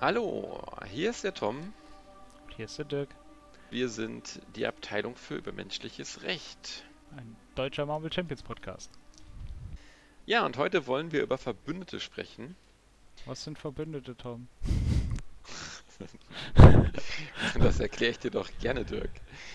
Hallo, hier ist der Tom. Hier ist der Dirk, Wir sind die Abteilung für übermenschliches Recht. ein deutscher Marvel Champions Podcast. Ja, und heute wollen wir über Verbündete sprechen. Was sind Verbündete, Tom? Das erkläre ich dir doch gerne, Dirk.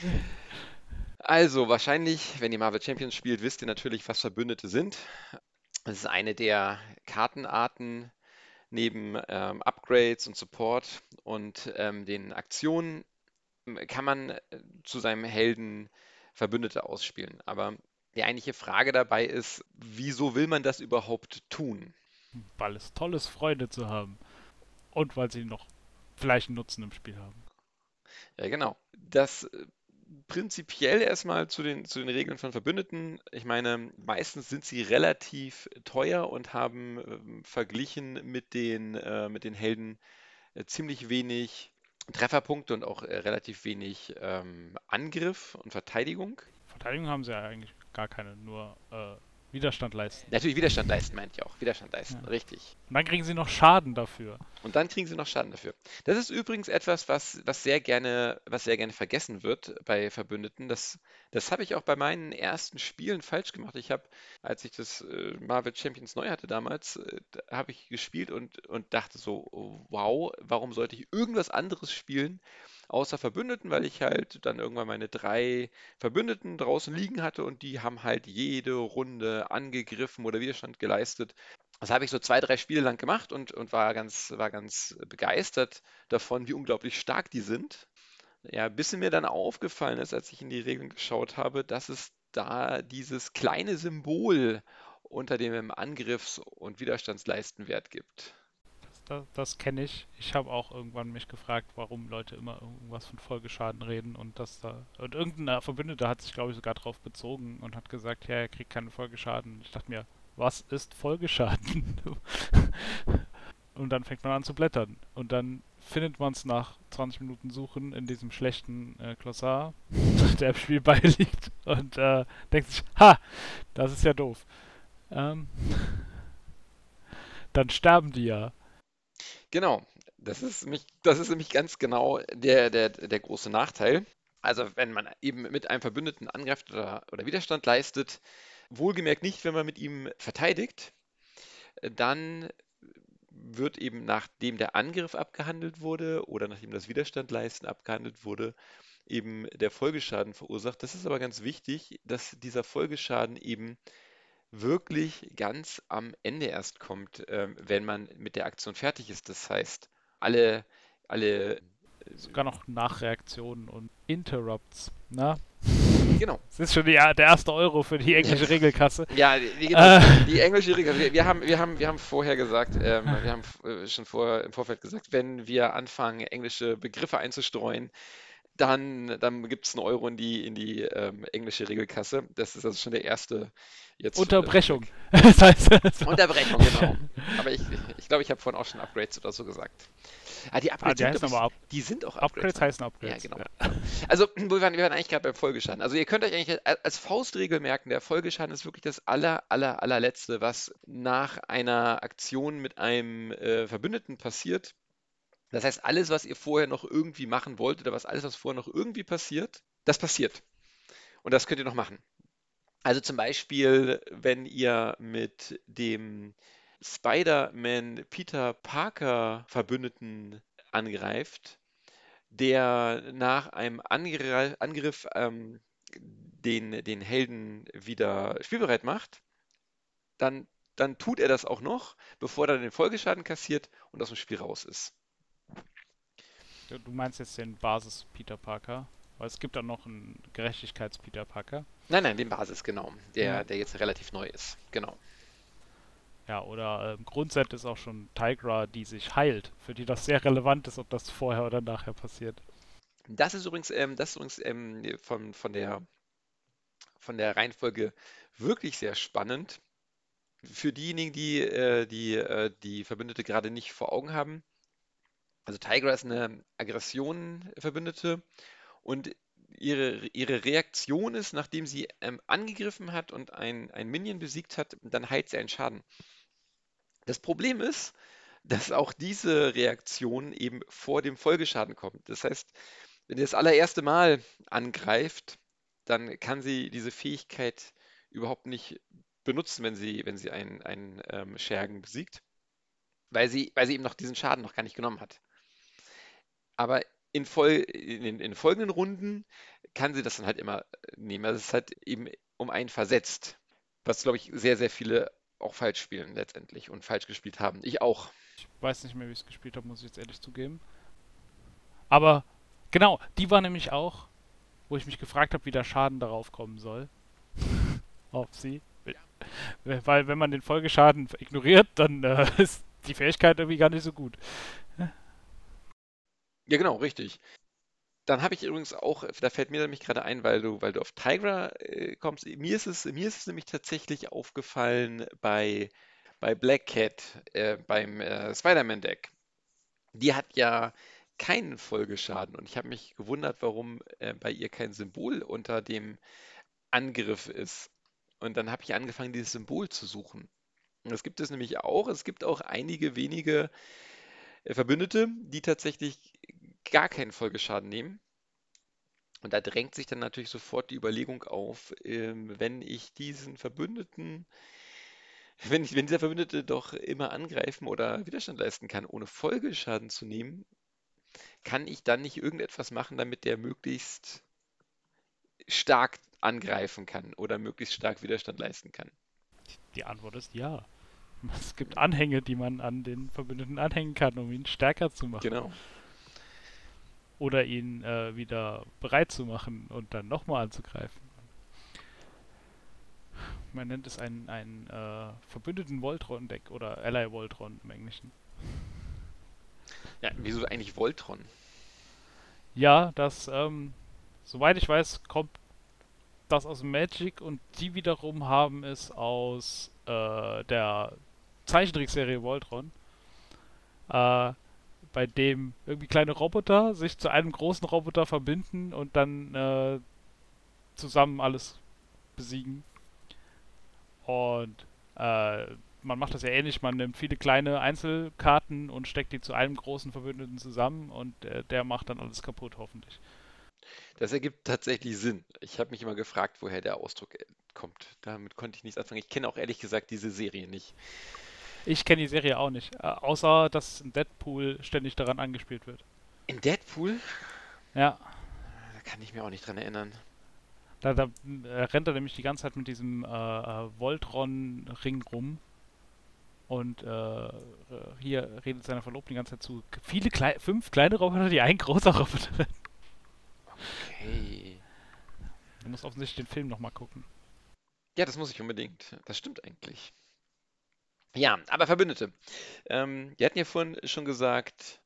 Also, wahrscheinlich, wenn ihr Marvel Champions spielt, wisst ihr natürlich, was Verbündete sind. Es ist eine der Kartenarten neben Upgrades und Support und den Aktionen kann man zu seinem Helden Verbündete ausspielen. Aber die eigentliche Frage dabei ist, wieso will man das überhaupt tun? Weil es toll ist, Freunde zu haben. Und weil sie noch vielleicht einen Nutzen im Spiel haben. Ja, genau. Das prinzipiell erstmal zu den Regeln von Verbündeten. Ich meine, meistens sind sie relativ teuer und haben verglichen mit den Helden ziemlich wenig Trefferpunkte und auch relativ wenig Angriff und Verteidigung. Verteidigung haben sie ja eigentlich gar keine, nur Widerstand leisten. Natürlich Widerstand leisten, meint ich auch. Widerstand leisten, Ja. richtig. Und dann kriegen sie noch Schaden dafür. Und dann kriegen sie noch Schaden dafür. Das ist übrigens etwas, was sehr gerne vergessen wird bei Verbündeten. Das habe ich auch bei meinen ersten Spielen falsch gemacht. Als ich das Marvel Champions neu hatte damals, da habe ich gespielt und dachte so, oh, wow, warum sollte ich irgendwas anderes spielen außer Verbündeten, weil ich halt dann irgendwann meine 3 Verbündeten draußen liegen hatte und die haben halt jede Runde angegriffen oder Widerstand geleistet. Das habe ich so 2, 3 Spiele lang gemacht und war ganz begeistert davon, wie unglaublich stark die sind. Ja, bis mir dann aufgefallen ist, als ich in die Regeln geschaut habe, dass es da dieses kleine Symbol unter dem Angriffs- und Widerstandsleistenwert gibt. Das kenne ich. Ich habe auch irgendwann mich gefragt, warum Leute immer irgendwas von Folgeschaden reden und dass da. Und irgendein Verbündeter hat sich, glaube ich, sogar drauf bezogen und hat gesagt, ja, er kriegt keinen Folgeschaden. Ich dachte mir, was ist Folgeschaden? Und dann fängt man an zu blättern. Und dann findet man es nach 20 Minuten Suchen in diesem schlechten Glossar, der im Spiel beiliegt. Und denkt sich, ha, das ist ja doof. Ähm, dann sterben die ja. Genau, das ist nämlich ganz genau der große Nachteil. Also wenn man eben mit einem Verbündeten angreift oder Widerstand leistet, wohlgemerkt nicht, wenn man mit ihm verteidigt, dann wird eben nachdem der Angriff abgehandelt wurde oder nachdem das Widerstandleisten abgehandelt wurde, eben der Folgeschaden verursacht. Das ist aber ganz wichtig, dass dieser Folgeschaden eben wirklich ganz am Ende erst kommt, wenn man mit der Aktion fertig ist. Das heißt, alle, alle, Sogar noch Nachreaktionen und Interrupts. Na? genau. Das ist schon der erste Euro für die englische Regelkasse. Ja, genau, Äh, die englische Regel. Wir haben vorher gesagt, wir haben schon im Vorfeld gesagt, wenn wir anfangen, englische Begriffe einzustreuen, dann gibt es einen Euro in die englische Regelkasse. Das ist also schon der erste jetzt Unterbrechung. vorweg. Das heißt, so. Unterbrechung, genau. Aber ich glaube, ich habe vorhin auch schon Upgrades oder so gesagt. Ah, die Upgrades Die sind, glaube heißen ich, aber die sind auch Upgrades, Upgrades ne? heißen Ja, Upgrades. genau, Ja. genau. Also, wir waren eigentlich gerade beim Folgeschaden. Also, ihr könnt euch eigentlich als Faustregel merken, der Folgeschaden ist wirklich das allerletzte, was nach einer Aktion mit einem Verbündeten passiert. Das heißt, alles, was ihr vorher noch irgendwie machen wollt oder alles, was vorher noch irgendwie passiert, das passiert. Und das könnt ihr noch machen. Also zum Beispiel, wenn ihr mit dem Spider-Man Peter Parker Verbündeten angreift, der nach einem Angriff den Helden wieder spielbereit macht, dann, dann tut er das auch noch, bevor er den Folgeschaden kassiert und aus dem Spiel raus ist. Du meinst jetzt den Basis Peter Parker? Weil es gibt auch noch einen Gerechtigkeits-Peter Parker. Nein, nein, den Basis, genau. Der, Ja. der jetzt relativ neu ist. Genau. Ja, oder Grundset ist auch schon Tigra, die sich heilt, für die das sehr relevant ist, ob das vorher oder nachher passiert. Das ist übrigens von der Reihenfolge wirklich sehr spannend. Für diejenigen, die Verbündete gerade nicht vor Augen haben. Also Tigra ist eine Aggression-Verbündete und ihre Reaktion ist, nachdem sie angegriffen hat und ein Minion besiegt hat, dann heilt sie einen Schaden. Das Problem ist, dass auch diese Reaktion eben vor dem Folgeschaden kommt. Das heißt, wenn ihr das allererste Mal angreift, dann kann sie diese Fähigkeit überhaupt nicht benutzen, wenn sie einen Schergen besiegt, weil sie eben noch diesen Schaden noch gar nicht genommen hat. Aber in folgenden Runden kann sie das dann halt immer nehmen. Also es ist halt eben um einen versetzt, was, glaube ich, sehr, sehr viele auch falsch spielen letztendlich und falsch gespielt haben. Ich auch. Ich weiß nicht mehr, wie ich es gespielt habe, muss ich jetzt ehrlich zugeben. Aber genau, die war nämlich auch, wo ich mich gefragt habe, wie der Schaden darauf kommen soll. Auf sie. Weil wenn man den Folgeschaden ignoriert, dann ist die Fähigkeit irgendwie gar nicht so gut. Ja, genau, richtig. Dann habe ich übrigens auch, da fällt mir nämlich gerade ein, weil du auf Tigra kommst, mir ist es nämlich tatsächlich aufgefallen bei Black Cat, beim Spider-Man-Deck. Die hat ja keinen Folgeschaden und ich habe mich gewundert, warum bei ihr kein Symbol unter dem Angriff ist. Und dann habe ich angefangen, dieses Symbol zu suchen. Und das gibt es nämlich auch. Es gibt auch einige wenige Verbündete, die tatsächlich gar keinen Folgeschaden nehmen. Und da drängt sich dann natürlich sofort die Überlegung auf, wenn ich diesen Verbündeten, wenn dieser Verbündete doch immer angreifen oder Widerstand leisten kann, ohne Folgeschaden zu nehmen, kann ich dann nicht irgendetwas machen, damit der möglichst stark angreifen kann oder möglichst stark Widerstand leisten kann? Die Antwort ist ja. Es gibt Anhänge, die man an den Verbündeten anhängen kann, um ihn stärker zu machen. Genau. Oder ihn wieder bereit zu machen und dann nochmal anzugreifen. Man nennt es einen verbündeten Voltron-Deck oder Ally Voltron im Englischen. Ja, wieso eigentlich Voltron? Ja, soweit ich weiß, kommt das aus Magic und die wiederum haben es aus der Zeichentrickserie Voltron, äh, bei dem irgendwie kleine Roboter sich zu einem großen Roboter verbinden und dann zusammen alles besiegen. Und man macht das ja ähnlich, man nimmt viele kleine Einzelkarten und steckt die zu einem großen Verbündeten zusammen und der macht dann alles kaputt, hoffentlich. Das ergibt tatsächlich Sinn. Ich habe mich immer gefragt, woher der Ausdruck kommt. Damit konnte ich nichts anfangen. Ich kenne auch ehrlich gesagt diese Serie nicht. Ich kenne die Serie auch nicht, außer dass in Deadpool ständig daran angespielt wird. In Deadpool? Ja, Da kann ich mir auch nicht dran erinnern. da rennt er nämlich die ganze Zeit mit diesem Voltron-Ring rum und hier redet seiner Verlobten die ganze Zeit zu. Fünf kleine Roboter, die ein großer Roboter sind. Okay. Du musst offensichtlich den Film nochmal gucken. Ja, das muss ich unbedingt. Das stimmt eigentlich. Ja, aber Verbündete. Wir hatten ja vorhin schon gesagt,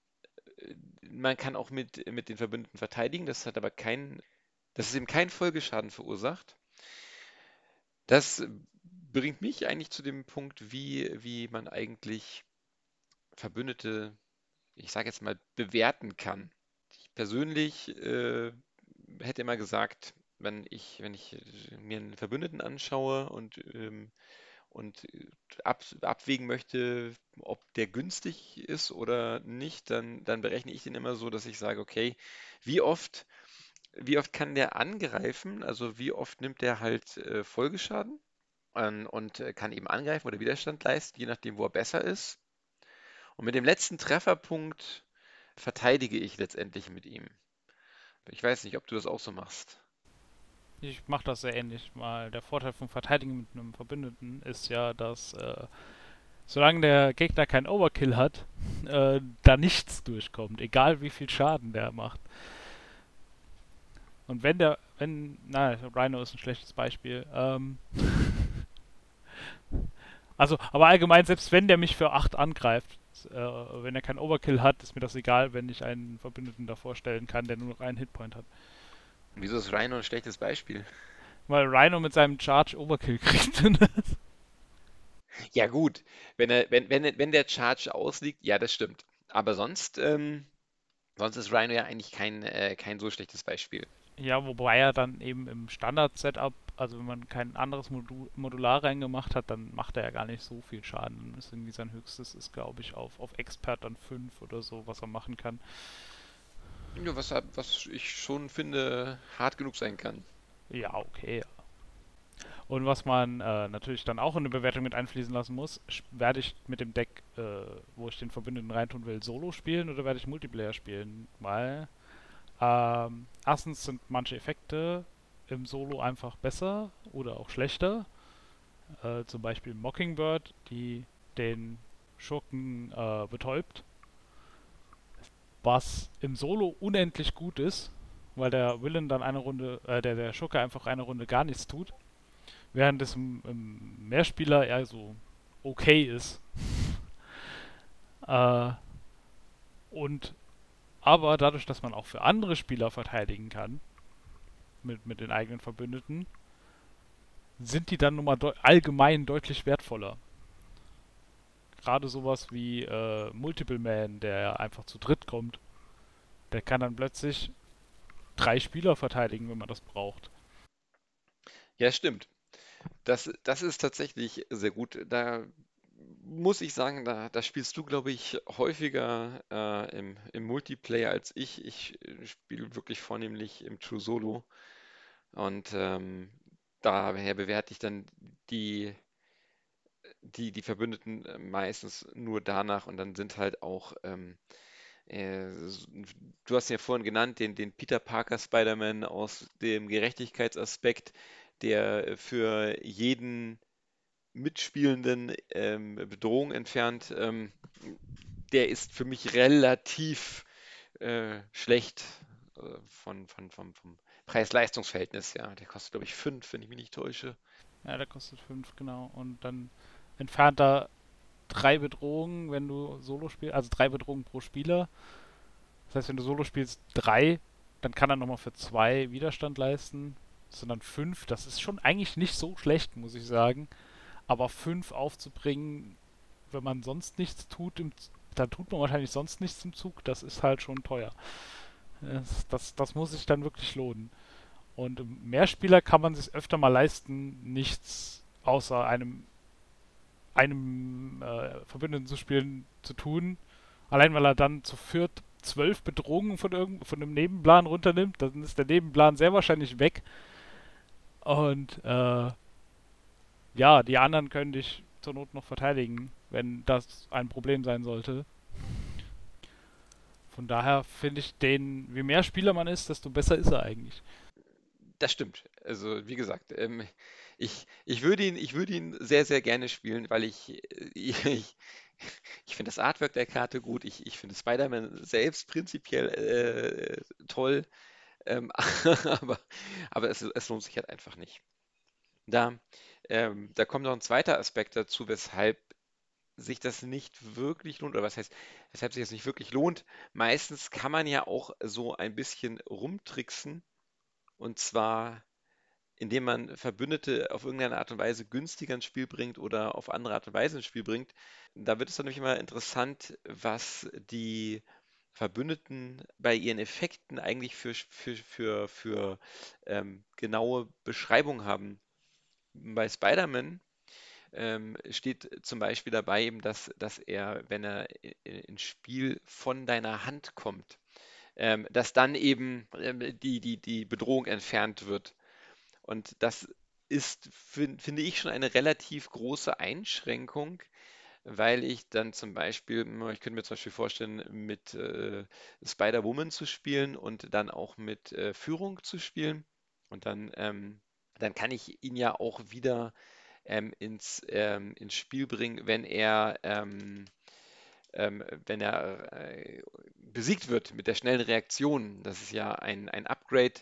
man kann auch mit den Verbündeten verteidigen. Das ist eben kein Folgeschaden verursacht. Das bringt mich eigentlich zu dem Punkt, wie man eigentlich Verbündete, ich sage jetzt mal, bewerten kann. Ich persönlich hätte immer gesagt, wenn ich mir einen Verbündeten anschaue und abwägen möchte, ob der günstig ist oder nicht, dann berechne ich den immer so, dass ich sage, okay, wie oft, wie oft kann der angreifen? Also wie oft nimmt der halt Folgeschaden und kann eben angreifen oder Widerstand leisten, je nachdem, wo er besser ist. Und mit dem letzten Trefferpunkt verteidige ich letztendlich mit ihm. Ich weiß nicht, ob du das auch so machst. Ich mache das sehr ähnlich, weil der Vorteil vom Verteidigen mit einem Verbündeten ist ja, dass solange der Gegner keinen Overkill hat, da nichts durchkommt, egal wie viel Schaden der macht. Und Rhino ist ein schlechtes Beispiel. Also, aber allgemein, selbst wenn der mich für 8 angreift, wenn er keinen Overkill hat, ist mir das egal, wenn ich einen Verbündeten davor stellen kann, der nur noch einen Hitpoint hat. Wieso ist Rhino ein schlechtes Beispiel? Weil Rhino mit seinem Charge Overkill kriegt. Ja gut, wenn der Charge ausliegt, ja, das stimmt. Aber sonst ist Rhino ja eigentlich kein so schlechtes Beispiel. Ja, wobei er dann eben im Standard-Setup, also wenn man kein anderes Modular reingemacht hat, dann macht er ja gar nicht so viel Schaden. Dann ist irgendwie sein höchstes ist, glaube ich, auf Expert dann 5 oder so, was er machen kann. Ja, was ich schon finde, hart genug sein kann. Ja, okay. Und was man natürlich dann auch in eine Bewertung mit einfließen lassen muss, werde ich mit dem Deck, wo ich den Verbündeten reintun will, Solo spielen oder werde ich Multiplayer spielen? Weil erstens sind manche Effekte im Solo einfach besser oder auch schlechter. Zum Beispiel Mockingbird, die den Schurken betäubt, was im Solo unendlich gut ist, weil der Villain dann eine Runde, der Schurke einfach eine Runde gar nichts tut, während es im Mehrspieler eher so okay ist. Äh, und aber dadurch, dass man auch für andere Spieler verteidigen kann, mit den eigenen Verbündeten, sind die dann nun mal allgemein deutlich wertvoller. Gerade sowas wie Multiple Man, der einfach zu dritt kommt, der kann dann plötzlich 3 Spieler verteidigen, wenn man das braucht. Ja, stimmt. Das ist tatsächlich sehr gut. Da muss ich sagen, da spielst du, glaube ich, häufiger im Multiplayer als ich. Ich spiele wirklich vornehmlich im True Solo und daher bewerte ich dann die, die Verbündeten meistens nur danach und dann sind halt auch, du hast ihn ja vorhin genannt, den Peter Parker Spider-Man aus dem Gerechtigkeitsaspekt, der für jeden Mitspielenden Bedrohung entfernt, der ist für mich relativ schlecht vom Preis-Leistungs-Verhältnis, ja. Der kostet, glaube ich, 5, wenn ich mich nicht täusche. Ja, der kostet 5, genau. Und dann entfernt er 3 Bedrohungen, wenn du Solo spielst, also 3 Bedrohungen pro Spieler. Das heißt, wenn du Solo spielst 3, dann kann er nochmal für 2 Widerstand leisten. Das sind dann 5. Das ist schon eigentlich nicht so schlecht, muss ich sagen. Aber 5 aufzubringen, wenn man sonst nichts tut, dann tut man wahrscheinlich sonst nichts im Zug. Das ist halt schon teuer. Das muss sich dann wirklich lohnen. Und im Mehrspieler kann man sich öfter mal leisten, nichts außer einem Verbündeten zu spielen zu tun. Allein weil er dann zu viert 12 Bedrohungen von einem Nebenplan runternimmt, dann ist der Nebenplan sehr wahrscheinlich weg. Und ja, die anderen können dich zur Not noch verteidigen, wenn das ein Problem sein sollte. Von daher finde ich den, je mehr Spieler man ist, desto besser ist er eigentlich. Das stimmt. Also, wie gesagt, ich würde ihn sehr, sehr gerne spielen, weil ich finde das Artwork der Karte gut. Ich finde Spider-Man selbst prinzipiell toll, ähm, aber, aber es lohnt sich halt einfach nicht. Da, da kommt noch ein zweiter Aspekt dazu, weshalb sich das nicht wirklich lohnt, oder was heißt, weshalb sich das nicht wirklich lohnt. Meistens kann man ja auch so ein bisschen rumtricksen, und zwar indem man Verbündete auf irgendeine Art und Weise günstiger ins Spiel bringt oder auf andere Art und Weise ins Spiel bringt. Da wird es dann nämlich immer interessant, was die Verbündeten bei ihren Effekten eigentlich für genaue Beschreibung haben. Bei Spider-Man steht zum Beispiel dabei eben, dass er, wenn er ins Spiel von deiner Hand kommt, dass dann eben die Bedrohung entfernt wird. Und das ist, finde ich, schon eine relativ große Einschränkung, weil ich dann zum Beispiel, ich könnte mir zum Beispiel vorstellen, mit Spider-Woman zu spielen und dann auch mit Führung zu spielen. Und dann kann ich ihn ja auch wieder ins Spiel bringen, wenn er besiegt wird mit der schnellen Reaktion. Das ist ja ein Upgrade,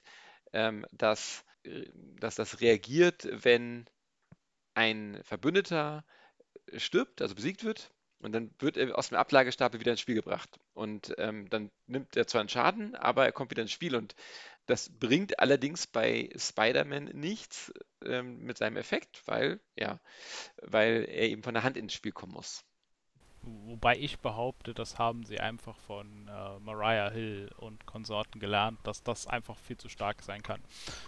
dass das reagiert, wenn ein Verbündeter stirbt, also besiegt wird. Und dann wird er aus dem Ablagestapel wieder ins Spiel gebracht. Und dann nimmt er zwar einen Schaden, aber er kommt wieder ins Spiel. Und das bringt allerdings bei Spider-Man nichts mit seinem Effekt, weil er eben von der Hand ins Spiel kommen muss. Wobei ich behaupte, das haben sie einfach von Mariah Hill und Konsorten gelernt, dass das einfach viel zu stark sein kann.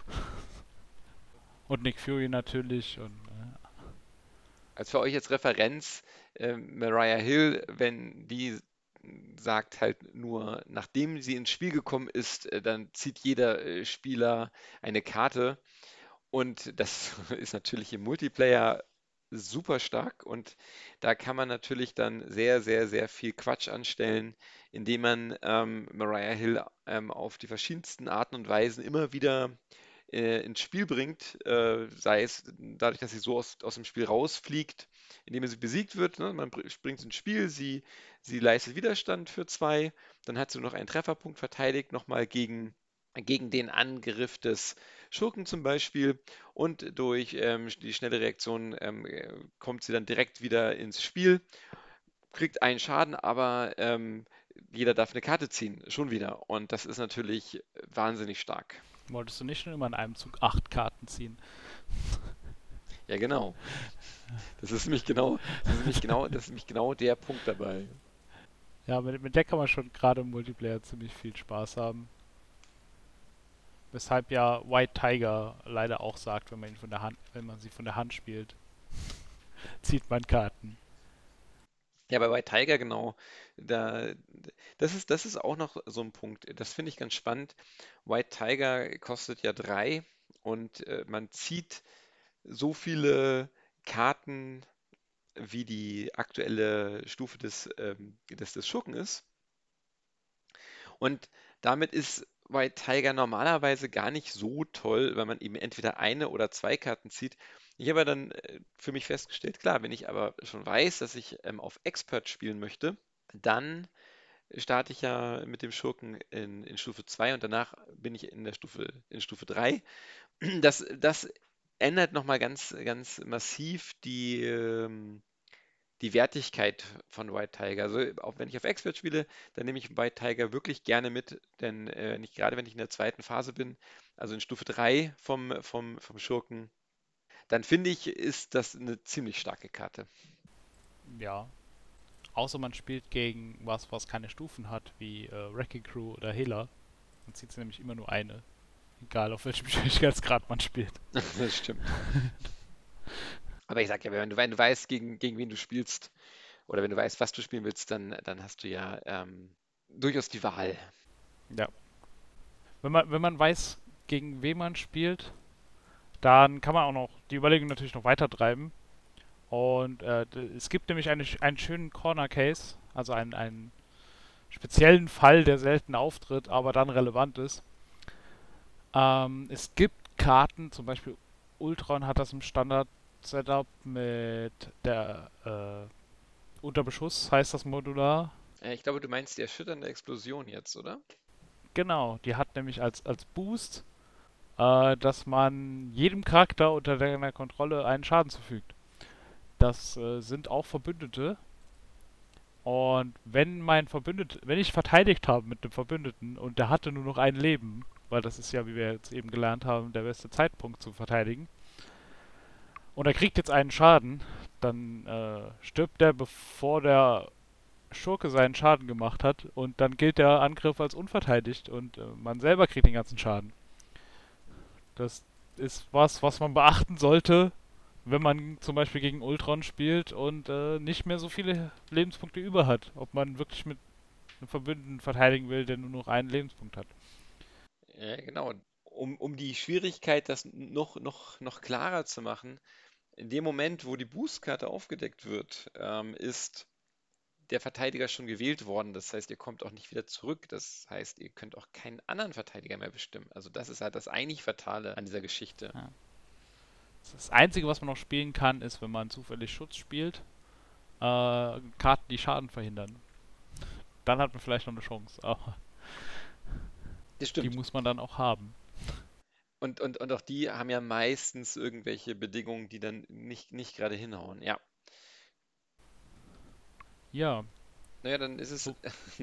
Und Nick Fury natürlich und Als für euch als Referenz, Mariah Hill, wenn die sagt halt nur, nachdem sie ins Spiel gekommen ist, dann zieht jeder Spieler eine Karte. Und das ist natürlich im Multiplayer super stark und da kann man natürlich dann sehr, sehr, sehr viel Quatsch anstellen, indem man Mariah Hill auf die verschiedensten Arten und Weisen immer wieder ins Spiel bringt, sei es dadurch, dass sie so aus dem Spiel rausfliegt, indem sie besiegt wird. Ne? Man springt ins Spiel, sie leistet Widerstand für zwei, dann hat sie nur noch einen Trefferpunkt verteidigt, nochmal gegen den Angriff des Schurken zum Beispiel. Und durch die schnelle Reaktion kommt sie dann direkt wieder ins Spiel, kriegt einen Schaden, aber jeder darf eine Karte ziehen, schon wieder. Und das ist natürlich wahnsinnig stark. wolltest du nicht schon immer in einem Zug 8 Karten ziehen? Ja, genau. Das ist nämlich genau der Punkt dabei. Ja, mit der kann man schon gerade im Multiplayer ziemlich viel Spaß haben. Weshalb ja White Tiger leider auch sagt, wenn man sie von der Hand spielt, zieht man Karten. Ja, bei White Tiger genau. Da, das ist auch noch so ein Punkt. Das finde ich ganz spannend. White Tiger kostet ja 3 und man zieht so viele Karten, wie die aktuelle Stufe des Schurken ist. Und damit ist White Tiger normalerweise gar nicht so toll, weil man eben entweder eine oder zwei Karten zieht. Ich habe dann für mich festgestellt, klar, wenn ich aber schon weiß, dass ich auf Expert spielen möchte, dann starte ich ja mit dem Schurken in Stufe 2 und danach bin ich in Stufe 3. Das ändert nochmal ganz, ganz massiv die Wertigkeit von White Tiger. Also auch wenn ich auf Expert spiele, dann nehme ich White Tiger wirklich gerne mit, denn nicht gerade wenn ich in der zweiten Phase bin, also in Stufe 3 vom Schurken, dann finde ich, ist das eine ziemlich starke Karte. Ja. Außer man spielt gegen was keine Stufen hat, wie Wrecking Crew oder Hela. Dann zieht sie nämlich immer nur eine. Egal auf welchem Schwierigkeitsgrad man spielt. Das stimmt. Aber ich sage ja, wenn du weißt, gegen wen du spielst oder wenn du weißt, was du spielen willst, dann hast du ja durchaus die Wahl. Ja. Wenn man weiß, gegen wen man spielt, dann kann man auch noch die Überlegung natürlich noch weiter treiben. Und es gibt nämlich einen schönen Corner Case, also einen speziellen Fall, der selten auftritt, aber dann relevant ist. Es gibt Karten, zum Beispiel Ultron hat das im Standard-Setup mit der Unterbeschuss, heißt das modular. Ich glaube, du meinst die erschütternde Explosion jetzt, oder? Genau, die hat nämlich als Boost, dass man jedem Charakter unter deiner Kontrolle einen Schaden zufügt. Das sind auch Verbündete. Und wenn ich verteidigt habe mit dem Verbündeten und der hatte nur noch ein Leben, weil das ist ja, wie wir jetzt eben gelernt haben, der beste Zeitpunkt zu verteidigen, und er kriegt jetzt einen Schaden, dann stirbt er, bevor der Schurke seinen Schaden gemacht hat, und dann gilt der Angriff als unverteidigt und man selber kriegt den ganzen Schaden. Das ist was man beachten sollte, wenn man zum Beispiel gegen Ultron spielt und nicht mehr so viele Lebenspunkte über hat. Ob man wirklich mit einem Verbündeten verteidigen will, der nur noch einen Lebenspunkt hat. Ja, genau. Um die Schwierigkeit, das noch klarer zu machen, in dem Moment, wo die Boostkarte aufgedeckt wird, ist der Verteidiger schon gewählt worden. Das heißt, ihr kommt auch nicht wieder zurück. Das heißt, ihr könnt auch keinen anderen Verteidiger mehr bestimmen. Also das ist halt das eigentlich Fatale an dieser Geschichte. Ja. Das Einzige, was man noch spielen kann, ist, wenn man zufällig Schutz spielt, Karten, die Schaden verhindern. Dann hat man vielleicht noch eine Chance, aber Das die stimmt. muss man dann auch haben. Und auch die haben ja meistens irgendwelche Bedingungen, die dann nicht gerade hinhauen. Ja. Ja, Naja, dann ist es, so,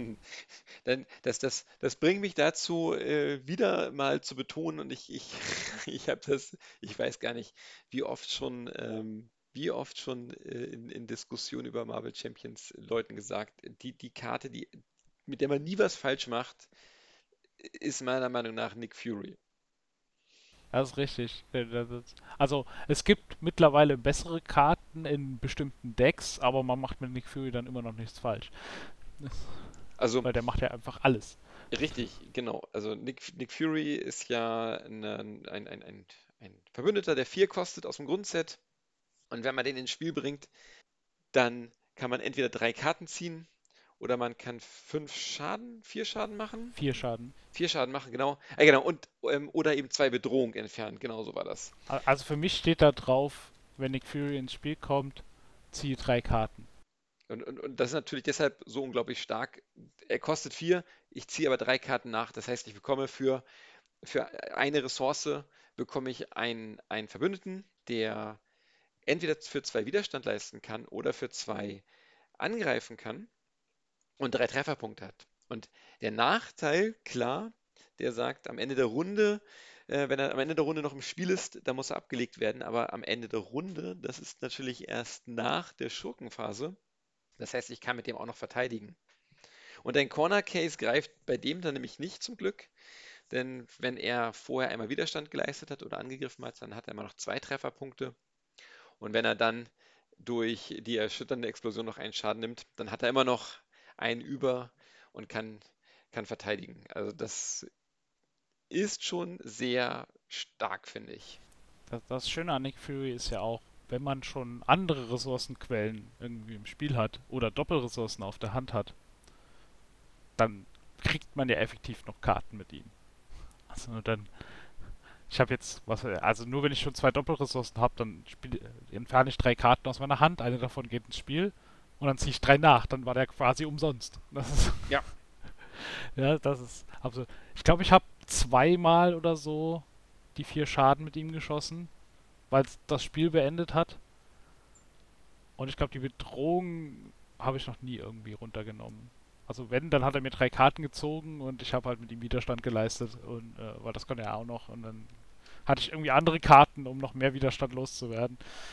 das bringt mich dazu, wieder mal zu betonen, und ich weiß gar nicht, wie oft schon, wie oft schon in Diskussionen über Marvel Champions Leuten gesagt, die Karte, mit der man nie was falsch macht, ist meiner Meinung nach Nick Fury. Das ist richtig. Also, es gibt mittlerweile bessere Karten in bestimmten Decks, aber man macht mit Nick Fury dann immer noch nichts falsch. Das- Also Weil der macht ja einfach alles. richtig, genau. Also Nick Fury ist ja ein Verbündeter, der 4 kostet aus dem Grundset. Und wenn man den ins Spiel bringt, dann kann man entweder 3 Karten ziehen oder man kann 5 Schaden, 4 Schaden machen. 4 Schaden. 4 Schaden machen, genau. Genau. Und, oder eben 2 Bedrohung entfernen. Genau so war das. Also für mich steht da drauf, wenn Nick Fury ins Spiel kommt, ziehe 3 Karten. Und das ist natürlich deshalb so unglaublich stark. Er kostet 4, ich ziehe aber 3 Karten nach. Das heißt, ich bekomme für eine Ressource bekomme ich einen Verbündeten, der entweder für 2 Widerstand leisten kann oder für 2 angreifen kann und 3 Trefferpunkte hat. Und der Nachteil, klar, der sagt, am Ende der Runde, wenn er am Ende der Runde noch im Spiel ist, dann muss er abgelegt werden. Aber am Ende der Runde, das ist natürlich erst nach der Schurkenphase. Das heißt, ich kann mit dem auch noch verteidigen. Und ein Corner Case greift bei dem dann nämlich nicht zum Glück, denn wenn er vorher einmal Widerstand geleistet hat oder angegriffen hat, dann hat er immer noch 2 Trefferpunkte. Und wenn er dann durch die erschütternde Explosion noch einen Schaden nimmt, dann hat er immer noch einen über und kann verteidigen. Also das ist schon sehr stark, finde ich. Das Schöne an Nick Fury ist ja auch, wenn man schon andere Ressourcenquellen irgendwie im Spiel hat oder Doppelressourcen auf der Hand hat, dann kriegt man ja effektiv noch Karten mit ihm. Also dann, ich habe jetzt, also nur wenn ich schon 2 Doppelressourcen habe, dann entferne ich 3 Karten aus meiner Hand, eine davon geht ins Spiel und dann ziehe ich 3 nach, dann war der quasi umsonst. Das ist, Ja, ja, das ist absolut. Ich glaube, ich habe zweimal oder so die 4 Schaden mit ihm geschossen, weil es das Spiel beendet hat. Und ich glaube, die Bedrohung habe ich noch nie irgendwie runtergenommen. Also wenn, dann hat er mir 3 Karten gezogen und ich habe halt mit ihm Widerstand geleistet und weil das konnte er auch noch und dann hatte ich irgendwie andere Karten, um noch mehr Widerstand loszuwerden.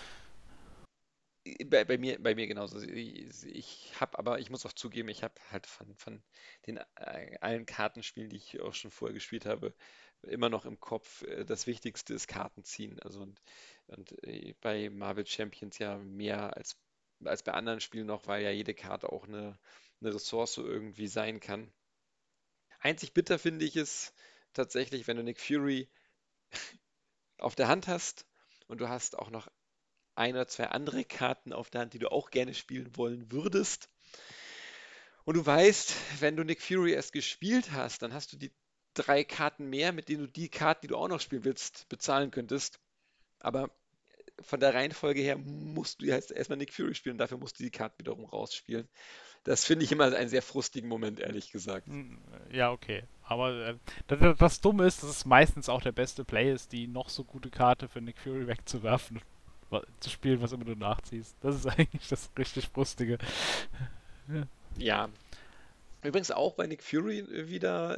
bei mir genauso. Ich muss auch zugeben, ich habe halt von den allen Kartenspielen, die ich auch schon vorher gespielt habe, immer noch im Kopf, das Wichtigste ist Karten ziehen. Also und bei Marvel Champions ja mehr als bei anderen Spielen noch, weil ja jede Karte auch eine Ressource irgendwie sein kann. Einzig bitter finde ich es tatsächlich, wenn du Nick Fury auf der Hand hast und du hast auch noch ein oder zwei andere Karten auf der Hand, die du auch gerne spielen wollen würdest. Und du weißt, wenn du Nick Fury erst gespielt hast, dann hast du die 3 Karten mehr, mit denen du die Karten, die du auch noch spielen willst, bezahlen könntest. Aber von der Reihenfolge her musst du jetzt erstmal Nick Fury spielen und dafür musst du die Karten wiederum rausspielen. Das finde ich immer einen sehr frustigen Moment, ehrlich gesagt. Hm, ja, okay. Aber das Dumme ist, dass es meistens auch der beste Play ist, die noch so gute Karte für Nick Fury wegzuwerfen und zu spielen, was immer du nachziehst. Das ist eigentlich das richtig Frustige. Ja. Ja, übrigens auch bei Nick Fury wieder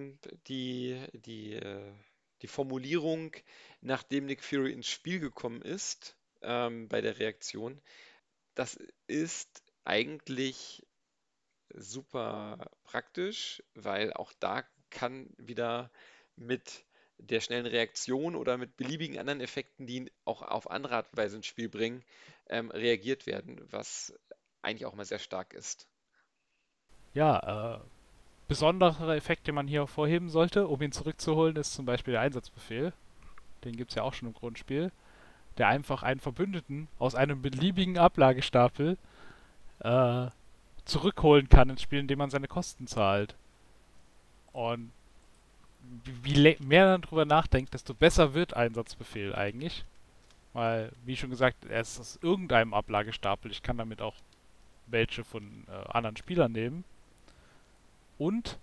die Formulierung, nachdem Nick Fury ins Spiel gekommen ist, bei der Reaktion, das ist eigentlich super praktisch, weil auch da kann wieder mit der schnellen Reaktion oder mit beliebigen anderen Effekten, die ihn auch auf andere Art und Weise ins Spiel bringen, reagiert werden, was eigentlich auch mal sehr stark ist. Ja, besonderer Effekt, den man hier vorheben sollte, um ihn zurückzuholen, ist zum Beispiel der Einsatzbefehl. Den gibt es ja auch schon im Grundspiel. Der einfach einen Verbündeten aus einem beliebigen Ablagestapel äh, zurückholen kann ins Spiel, indem man seine Kosten zahlt. Und wie mehr man darüber nachdenkt, desto besser wird Einsatzbefehl eigentlich. Weil, wie schon gesagt, er ist aus irgendeinem Ablagestapel. Ich kann damit auch welche von anderen Spielern nehmen. Und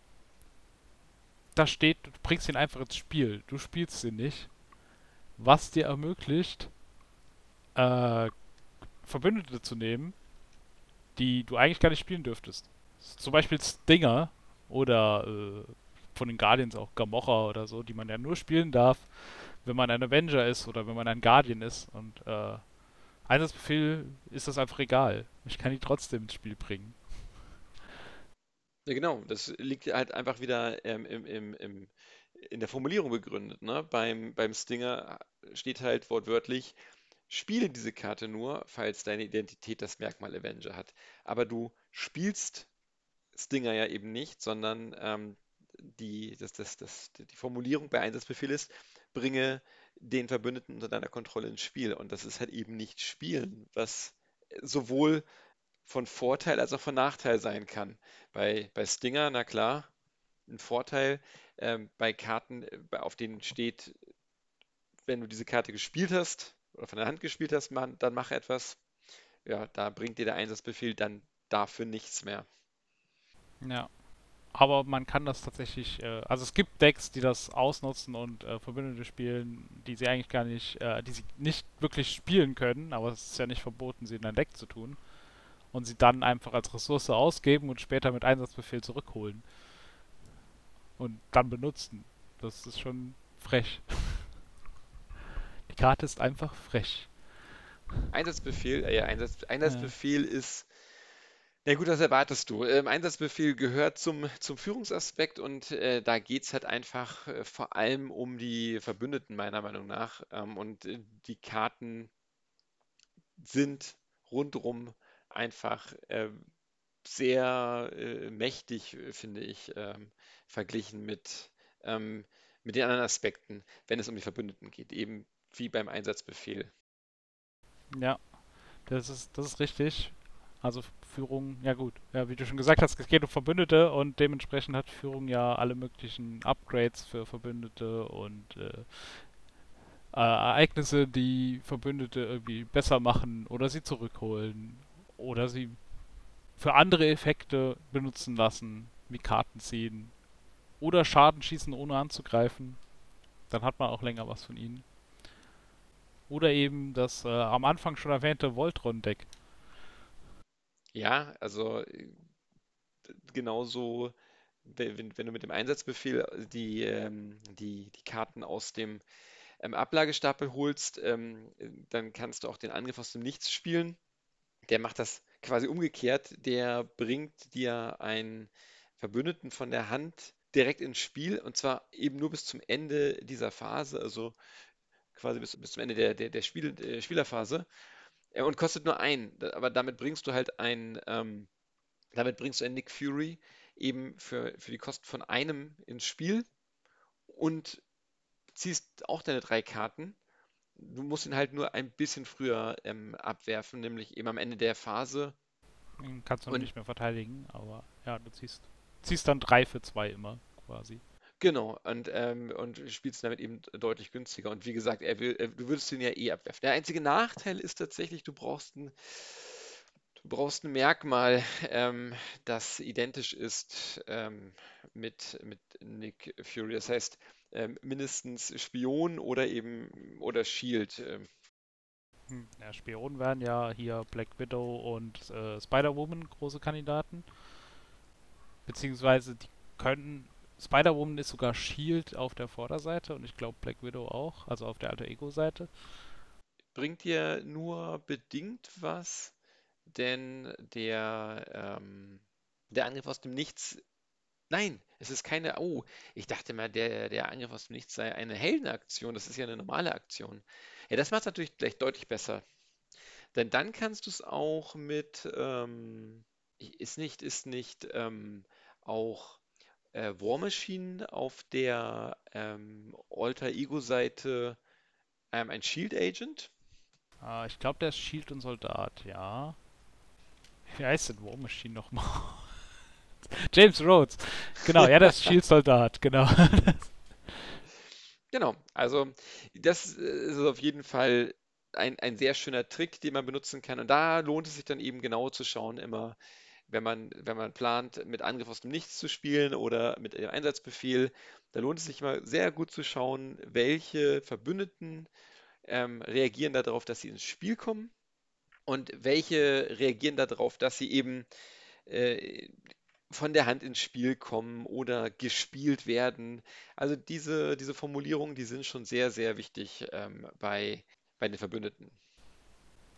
da steht, du bringst ihn einfach ins Spiel. Du spielst ihn nicht. Was dir ermöglicht, äh, Verbündete zu nehmen, die du eigentlich gar nicht spielen dürftest. Zum Beispiel Stinger oder von den Guardians auch Gamorra oder so, die man ja nur spielen darf, wenn man ein Avenger ist oder wenn man ein Guardian ist und Einsatzbefehl ist das einfach egal. Ich kann die trotzdem ins Spiel bringen. Ja, genau. Das liegt halt einfach wieder in der Formulierung begründet. Ne? Beim Stinger steht halt wortwörtlich, spiele diese Karte nur, falls deine Identität das Merkmal Avenger hat. Aber du spielst Stinger ja eben nicht, sondern die Formulierung bei Einsatzbefehl ist, bringe den Verbündeten unter deiner Kontrolle ins Spiel. Und das ist halt eben nicht Spielen, was sowohl von Vorteil als auch von Nachteil sein kann. Bei Stinger, na klar, ein Vorteil. Bei Karten, auf denen steht, wenn du diese Karte gespielt hast oder von der Hand gespielt hast, dann mach etwas. Ja, da bringt dir der Einsatzbefehl dann dafür nichts mehr. Ja. Aber man kann das tatsächlich, also es gibt Decks, die das ausnutzen und Verbündete spielen, die sie eigentlich gar nicht, die sie nicht wirklich spielen können, aber es ist ja nicht verboten, sie in ein Deck zu tun. Und sie dann einfach als Ressource ausgeben und später mit Einsatzbefehl zurückholen und dann benutzen. Das ist schon frech. Die Karte ist einfach frech. Einsatzbefehl, Ja. Einsatzbefehl ist, na gut, was erwartest du? Einsatzbefehl gehört zum Führungsaspekt und da geht es halt einfach vor allem um die Verbündeten, meiner Meinung nach. Und die Karten sind rundrum einfach sehr mächtig, finde ich, verglichen ähm, mit den anderen Aspekten, wenn es um die Verbündeten geht, eben wie beim Einsatzbefehl. Ja, das ist richtig. Also Führung, ja gut. Ja, wie du schon gesagt hast, es geht um Verbündete und dementsprechend hat Führung ja alle möglichen Upgrades für Verbündete und Ereignisse, die Verbündete irgendwie besser machen oder sie zurückholen oder sie für andere Effekte benutzen lassen, wie Karten ziehen oder Schaden schießen ohne anzugreifen. Dann hat man auch länger was von ihnen. Oder eben das am Anfang schon erwähnte Voltron-Deck. Ja, also genauso, wenn du mit dem Einsatzbefehl die Karten aus dem Ablagestapel holst, dann kannst du auch den Angriff aus dem Nichts spielen. Der macht das quasi umgekehrt. Der bringt dir einen Verbündeten von der Hand direkt ins Spiel und zwar eben nur bis zum Ende dieser Phase, also quasi bis zum Ende der Spielerphase und kostet nur einen. Aber damit bringst du einen Nick Fury eben für die Kosten von einem ins Spiel und ziehst auch deine drei Karten. Du musst ihn halt nur ein bisschen früher abwerfen, nämlich eben am Ende der Phase. Den kannst du noch Und nicht mehr verteidigen, aber ja, du ziehst dann 3 für 2 immer, quasi. genau, und spielst damit eben deutlich günstiger. Und wie gesagt, du würdest ihn ja eh abwerfen. Der einzige Nachteil ist tatsächlich, du brauchst ein Merkmal, das identisch ist mit Nick Fury. Das heißt, mindestens Spion oder Shield. Ja, Spionen wären ja hier Black Widow und Spider-Woman große Kandidaten. Beziehungsweise die können. Spider-Woman ist sogar Shield auf der Vorderseite und ich glaube Black Widow auch, also auf der Alter Ego-Seite. Bringt dir nur bedingt was, denn der Angriff aus dem Nichts. Nein, es ist keine. Oh, ich dachte mal, der Angriff aus dem Nichts sei eine Heldenaktion. Das ist ja eine normale Aktion. Ja, das macht es natürlich gleich deutlich besser. Denn dann kannst du es auch mit. Ist nicht auch War Machine auf der Alter Ego-Seite ein Shield Agent? Ich glaube, der ist Shield und Soldat, ja. Wie heißt denn War Machine nochmal? James Rhodes. Genau, ja, der ist Shield-Soldat, genau. Genau, also das ist auf jeden Fall ein sehr schöner Trick, den man benutzen kann. Und da lohnt es sich dann eben genau zu schauen, immer, wenn man plant, mit Angriff aus dem Nichts zu spielen oder mit dem Einsatzbefehl, da lohnt es sich immer sehr gut zu schauen, welche Verbündeten reagieren darauf, dass sie ins Spiel kommen und welche reagieren darauf, dass sie eben äh, von der Hand ins Spiel kommen oder gespielt werden. Also diese Formulierungen, die sind schon sehr, sehr wichtig bei den Verbündeten.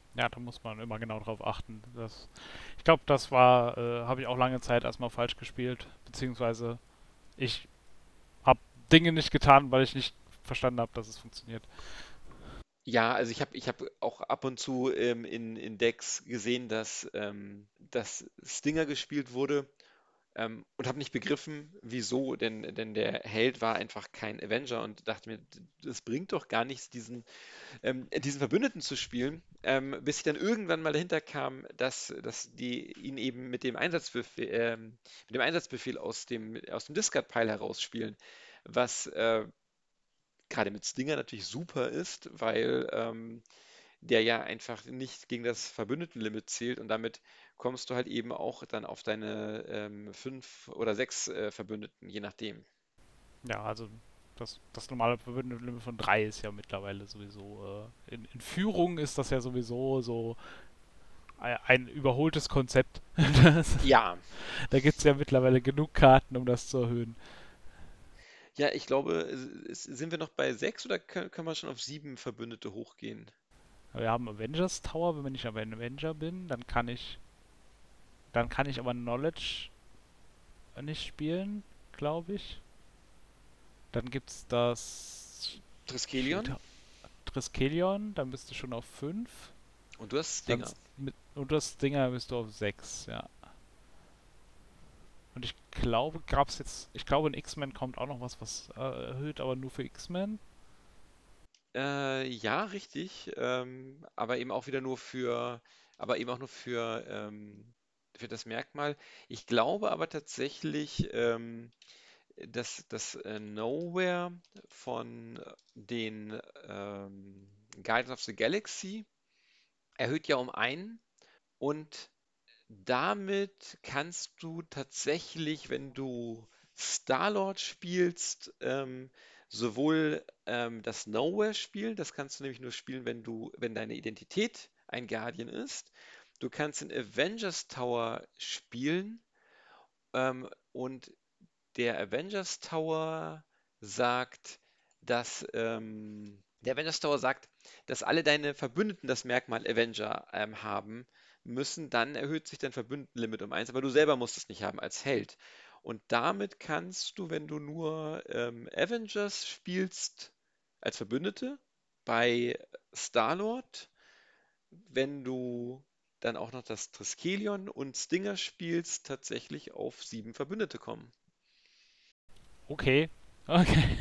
Ja, da muss man immer genau drauf achten. Ich glaube, das war, habe ich auch lange Zeit erstmal falsch gespielt, beziehungsweise ich habe Dinge nicht getan, weil ich nicht verstanden habe, dass es funktioniert. Ja, also ich hab auch ab und zu in Decks gesehen, dass Stinger gespielt wurde, und habe nicht begriffen, wieso, denn der Held war einfach kein Avenger und dachte mir, das bringt doch gar nichts, diesen Verbündeten zu spielen, bis ich dann irgendwann mal dahinter kam, dass die ihn eben mit dem Einsatzbefehl aus dem Discard-Pile herausspielen, was gerade mit Stinger natürlich super ist, weil der ja einfach nicht gegen das Verbündetenlimit zählt und damit kommst du halt eben auch dann auf deine 5 oder 6 Verbündeten, je nachdem. Ja, also das normale Verbündentenlimit von 3 ist ja mittlerweile sowieso, in Führung ist das ja sowieso so ein überholtes Konzept. Ja, Da gibt es ja mittlerweile genug Karten, um das zu erhöhen. ja, ich glaube, sind wir noch bei 6 oder können wir schon auf 7 Verbündete hochgehen? Wir haben Avengers Tower, wenn ich aber ein Avenger bin, dann kann ich aber Knowledge nicht spielen, glaube ich. Dann gibt's das Shield Triskelion Triskelion, dann bist du schon auf 5. und du hast Dann Stinger. und das Dinger bist du auf 6, ja. Und ich glaube, ich glaube in X-Men kommt auch noch was erhöht, aber nur für X-Men. Ja, richtig, aber eben auch nur für das Merkmal. Ich glaube aber tatsächlich, dass das Nowhere von den Guardians of the Galaxy erhöht ja um einen und damit kannst du tatsächlich, wenn du Star-Lord spielst, sowohl das Nowhere spielen, das kannst du nämlich nur spielen, wenn deine Identität ein Guardian ist. Du kannst den Avengers Tower spielen, und der Avengers Tower sagt, der Avengers Tower sagt, dass alle deine Verbündeten das Merkmal Avenger haben müssen. Dann erhöht sich dein Verbündentenlimit um eins, aber du selber musst es nicht haben als Held. Und damit kannst du, wenn du nur Avengers spielst als Verbündete, bei Star-Lord, wenn du dann auch noch das Triskelion und Stinger spielst, tatsächlich auf 7 Verbündete kommen. Okay. Okay.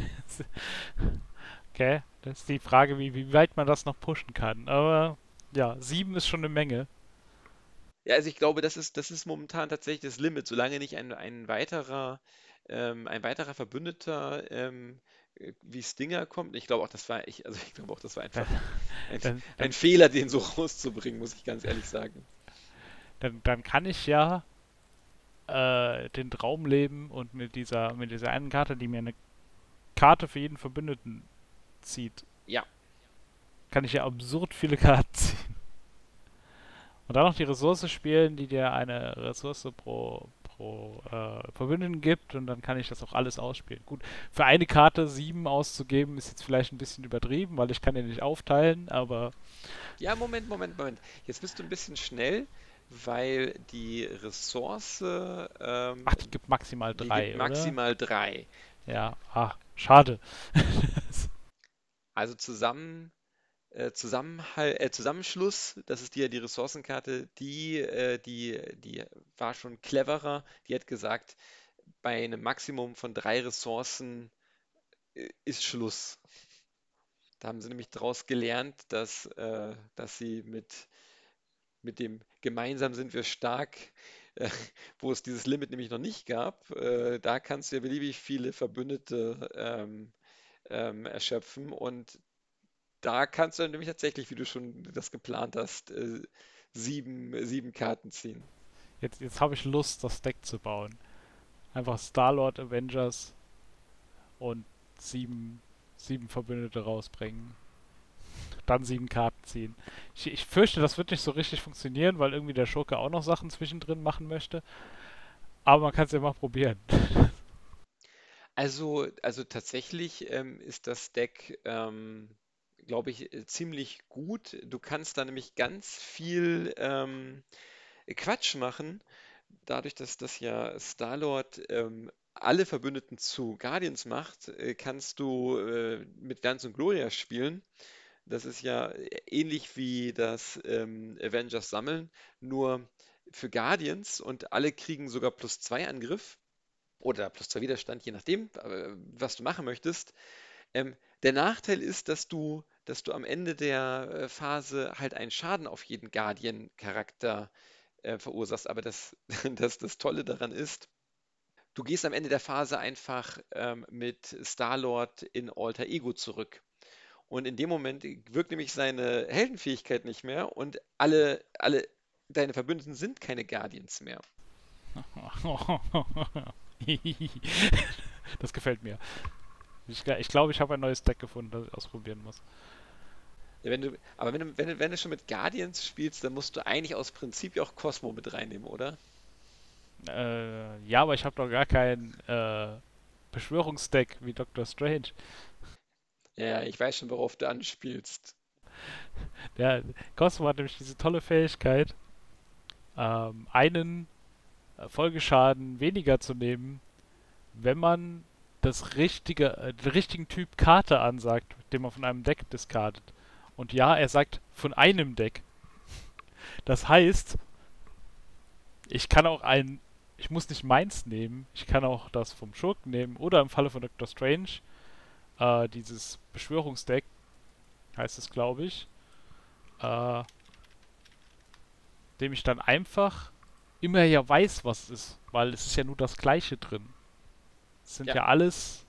Okay. Das ist die Frage, wie weit man das noch pushen kann. Aber ja, 7 ist schon eine Menge. Ja, also ich glaube, das ist momentan tatsächlich das Limit, solange nicht ein weiterer Verbündeter wie Stinger kommt. Ich glaube auch, das war Dann, einfach ein, dann, ein dann, Fehler, den so rauszubringen, muss ich ganz ehrlich sagen. dann kann ich ja den Traum leben und mit dieser einen Karte, die mir eine Karte für jeden Verbündeten zieht, Ja, kann ich ja absurd viele Karten ziehen. Und dann noch die Ressource spielen, die dir eine Ressource pro Verbündeten gibt und dann kann ich das auch alles ausspielen. Gut, für eine Karte 7 auszugeben, ist jetzt vielleicht ein bisschen übertrieben, weil ich kann ja nicht aufteilen, aber ja, Moment, Moment, Moment. Jetzt bist du ein bisschen schnell, weil die Ressource, ach, die gibt maximal die gibt 3, oder? maximal 3. Ja, schade. Also Zusammenschluss, das ist die Ressourcenkarte, die war schon cleverer. Die hat gesagt, bei einem Maximum von 3 Ressourcen ist Schluss. Da haben sie nämlich daraus gelernt, dass sie mit dem Gemeinsam sind wir stark, äh, wo es dieses Limit nämlich noch nicht gab, da kannst du ja beliebig viele Verbündete erschöpfen und da kannst du dann nämlich tatsächlich, wie du schon das geplant hast, 7 Karten ziehen. Jetzt habe ich Lust, das Deck zu bauen. Einfach Star-Lord Avengers und sieben, sieben Verbündete rausbringen. Dann 7 Karten ziehen. Ich fürchte, das wird nicht so richtig funktionieren, weil irgendwie der Schurke auch noch Sachen zwischendrin machen möchte. Aber man kann es ja mal probieren. Also tatsächlich ist das Deck glaube ich, ziemlich gut. Du kannst da nämlich ganz viel Quatsch machen, dadurch, dass das ja Star-Lord alle Verbündeten zu Guardians macht, kannst du mit Glanz und Gloria spielen. Das ist ja ähnlich wie das Avengers Sammeln, nur für Guardians und alle kriegen sogar +2 Angriff oder +2 Widerstand, je nachdem, was du machen möchtest. Der Nachteil ist, dass du am Ende der Phase halt einen Schaden auf jeden Guardian-Charakter verursachst. Aber das Tolle daran ist, du gehst am Ende der Phase einfach mit Star-Lord in Alter Ego zurück. Und in dem Moment wirkt nämlich seine Heldenfähigkeit nicht mehr und alle deine Verbündeten sind keine Guardians mehr. Das gefällt mir. Ich glaube, ich habe ein neues Deck gefunden, das ich ausprobieren muss. Ja, wenn du schon mit Guardians spielst, dann musst du eigentlich aus Prinzip ja auch Cosmo mit reinnehmen, oder? Ja, aber ich habe doch gar kein Beschwörungsdeck wie Doctor Strange. Ja, ich weiß schon, worauf du anspielst. Der Cosmo hat nämlich diese tolle Fähigkeit, einen Folgeschaden weniger zu nehmen, wenn man den richtigen Typ Karte ansagt, den man von einem Deck discardet. Und ja, er sagt von einem Deck. Das heißt, ich kann auch ich muss nicht meins nehmen, ich kann auch das vom Schurken nehmen oder im Falle von Doctor Strange dieses Beschwörungsdeck, heißt es glaube ich, äh, dem ich dann einfach immer ja weiß, was es ist, weil es ist ja nur das Gleiche drin. Es sind Ja, ja alles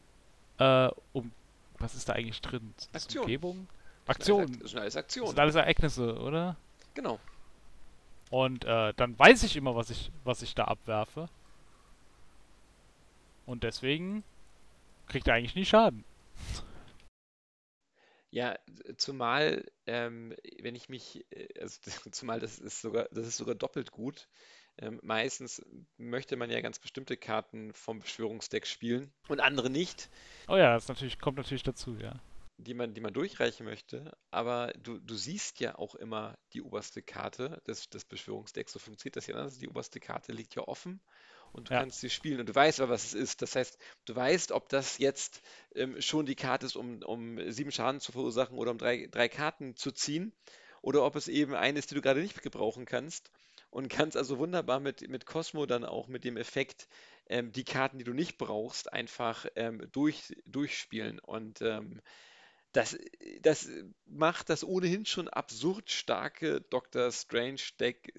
was ist da eigentlich drin? Sind das Aktion. Umgebungen? Aktionen. Das sind alles Das sind Aktionen. alles Ereignisse, oder? Genau. Und dann weiß ich immer, was ich da abwerfe. Und deswegen kriegt er eigentlich nie Schaden. Ja, zumal, wenn ich mich, also zumal das ist sogar doppelt gut. Meistens möchte man ja ganz bestimmte Karten vom Beschwörungsdeck spielen und andere nicht, Oh ja, das natürlich, kommt natürlich dazu, ja. die man durchreichen möchte. Aber du siehst ja auch immer die oberste Karte des Beschwörungsdecks. So funktioniert das ja, ne? Also die oberste Karte liegt ja offen und du Ja, kannst sie spielen und du weißt aber, was es ist. Das heißt, du weißt, ob das jetzt schon die Karte ist, um 7 Schaden zu verursachen oder um drei Karten zu ziehen. Oder ob es eben eine ist, die du gerade nicht gebrauchen kannst. Und kannst also wunderbar mit Cosmo dann auch mit dem Effekt die Karten, die du nicht brauchst, einfach durchspielen. Und das, das macht das ohnehin schon absurd starke Doctor Strange Deck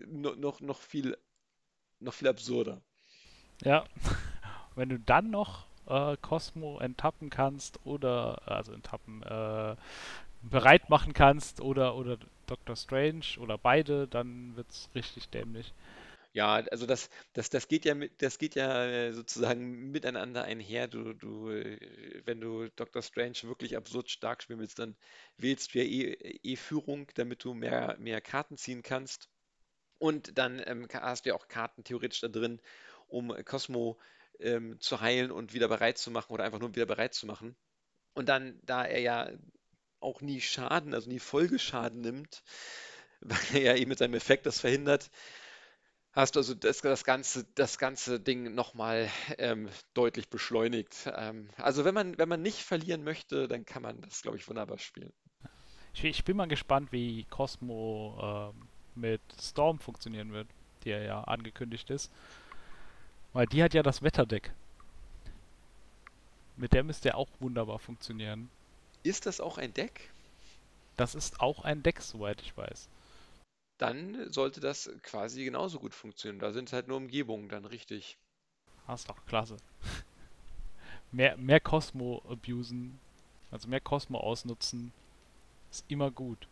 noch viel absurder. ja. Wenn du dann noch Cosmo enttappen kannst oder, also enttappen, bereit machen kannst oder Doctor Strange oder beide, dann wird's richtig dämlich. Ja, also das geht ja sozusagen miteinander einher. Wenn du Doctor Strange wirklich absurd stark spielen willst, dann wählst du ja Führung, damit du mehr Karten ziehen kannst. Und dann hast du ja auch Karten theoretisch da drin, um Cosmo zu heilen und wieder bereit zu machen oder einfach nur wieder bereit zu machen. Und dann, da er ja auch nie Schaden, also nie Folgeschaden nimmt, weil er ja eben mit seinem Effekt das verhindert, hast du also das ganze Ding nochmal deutlich beschleunigt. Also wenn man nicht verlieren möchte, dann kann man das, glaube ich, wunderbar spielen. Ich bin mal gespannt, wie Cosmo mit Storm funktionieren wird, die ja angekündigt ist. Weil die hat ja das Wetterdeck. Mit der müsste er auch wunderbar funktionieren. Ist das auch ein Deck? Das ist auch ein Deck, soweit ich weiß. Dann sollte das quasi genauso gut funktionieren. Da sind halt nur Umgebungen dann richtig. Das ist doch klasse. Mehr Cosmo abusen, also mehr Cosmo ausnutzen, ist immer gut.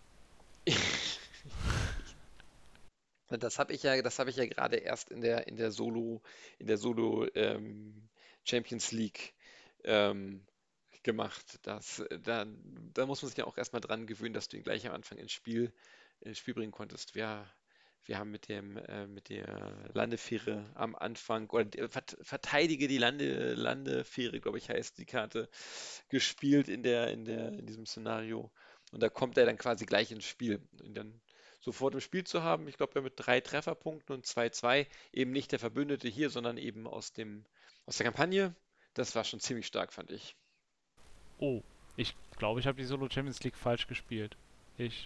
Das habe ich ja gerade erst in der Solo Champions League ähm, gemacht. Da muss man sich ja auch erstmal dran gewöhnen, dass du ihn gleich am Anfang ins Spiel bringen konntest. Wir haben mit der Landefähre am Anfang, oder verteidige die Landefähre, glaube ich, heißt die Karte, gespielt in diesem Szenario. Und da kommt er dann quasi gleich ins Spiel. Und dann sofort im Spiel zu haben, ich glaube, ja mit 3 Trefferpunkten und 2-2, eben nicht der Verbündete hier, sondern eben aus der Kampagne, das war schon ziemlich stark, fand ich. Oh, ich glaube, ich habe die Solo Champions League falsch gespielt. Ich,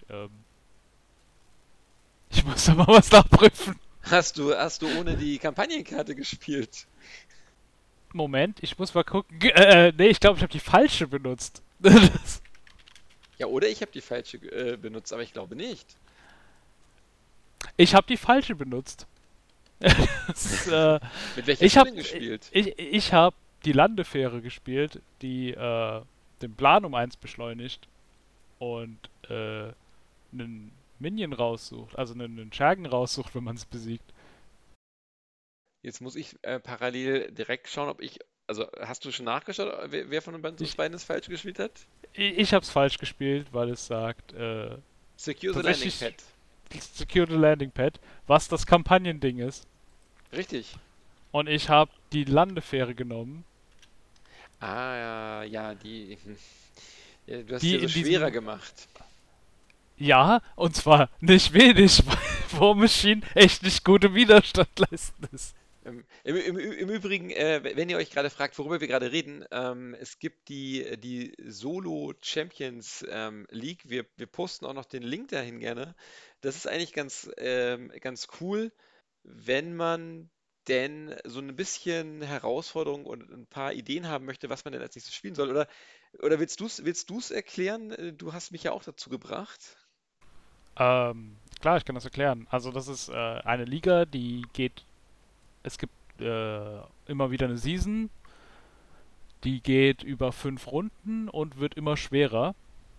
ich muss da mal was nachprüfen. Hast du ohne die Kampagnenkarte gespielt? Moment, ich muss mal gucken. Nee, ich glaube, ich habe die falsche benutzt. Das- Ja, oder ich habe die falsche benutzt, aber ich glaube nicht. ich habe die falsche benutzt. Das, Mit welcher hast ich du habe denn gespielt? ich hab die Landefähre gespielt, die den Plan um eins beschleunigt und einen Minion raussucht, also einen Schergen raussucht, wenn man es besiegt. Jetzt muss ich parallel direkt schauen, also hast du schon nachgeschaut, wer von uns Ich, beiden es falsch gespielt hat? ich habe es falsch gespielt, weil es sagt, Secure the Landing tatsächlich Pad. Secure the Landing Pad, was das Kampagnending ist. Richtig. Und ich habe die Landefähre genommen, Ah, ja, ja, du hast es die dir so in schwerer diesem, gemacht. ja, und zwar nicht wenig, weil War Machine echt nicht gute Widerstand leisten ist. Im Übrigen, wenn ihr euch gerade fragt, worüber wir gerade reden, es gibt die Solo Champions League. Wir posten auch noch den Link dahin gerne. Das ist eigentlich ganz cool, wenn man denn so ein bisschen Herausforderung und ein paar Ideen haben möchte, was man denn als nächstes spielen soll. Oder willst du's erklären? Du hast mich ja auch dazu gebracht. Klar, ich kann das erklären. Also das ist eine Liga, es gibt immer wieder eine Season, die geht über 5 Runden und wird immer schwerer.